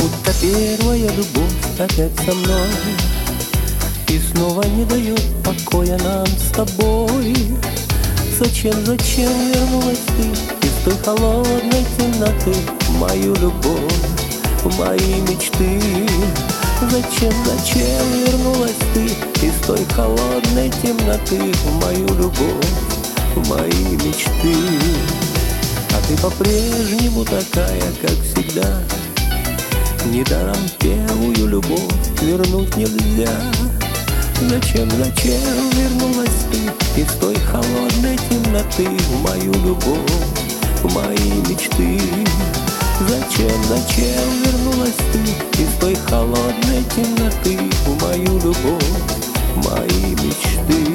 Будто первая любовь опять со мной и снова не дает покоя нам с тобой. Зачем вернулась ты из той холодной темноты в мою любовь, в мои мечты? Зачем вернулась ты из той холодной темноты в мою любовь, в мои мечты? А ты по-прежнему такая, как всегда. Недаром первую любовь вернуть нельзя. Зачем вернулась ты из той холодной темноты в мою любовь, в мои мечты? Зачем вернулась ты из той холодной темноты в мою любовь, в мои мечты?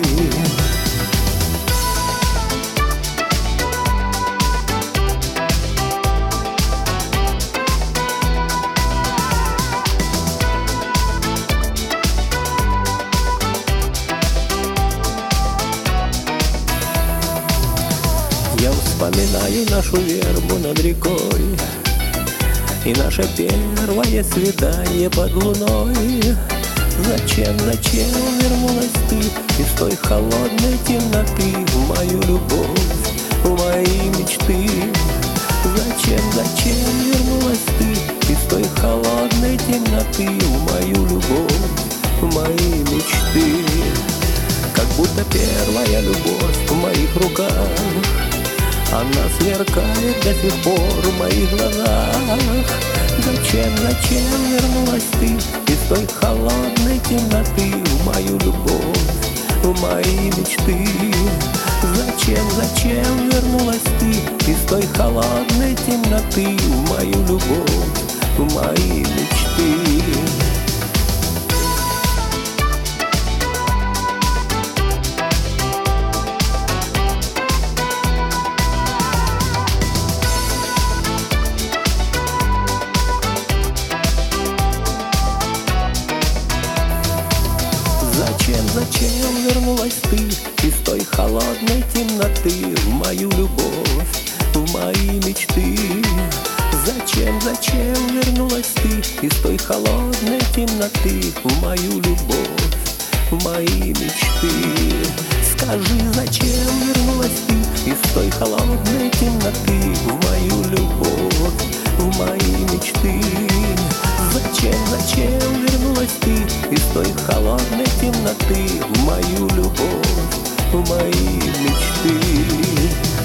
Я вспоминаю нашу вербу над рекой и наше первое свидание под луной. Зачем вернулась ты из той холодной темноты в мою любовь, в мои мечты? Зачем вернулась ты из той холодной темноты в мою любовь, в мои мечты? Как будто первая любовь в моих руках, она сверкает до сих пор в моих глазах. Зачем вернулась ты из той холодной темноты в мою любовь, в мои мечты? Зачем вернулась ты из той холодной темноты в мою любовь, в мои мечты? Зачем вернулась ты из той холодной темноты в мою любовь, в мои мечты? Зачем вернулась ты из той холодной темноты в мою любовь, в мои мечты? Скажи, зачем вернулась ты из той холодной темноты в мою любовь, в мои мечты? Зачем вернулась ты из той холодной темноты в мою любовь, в мои мечты?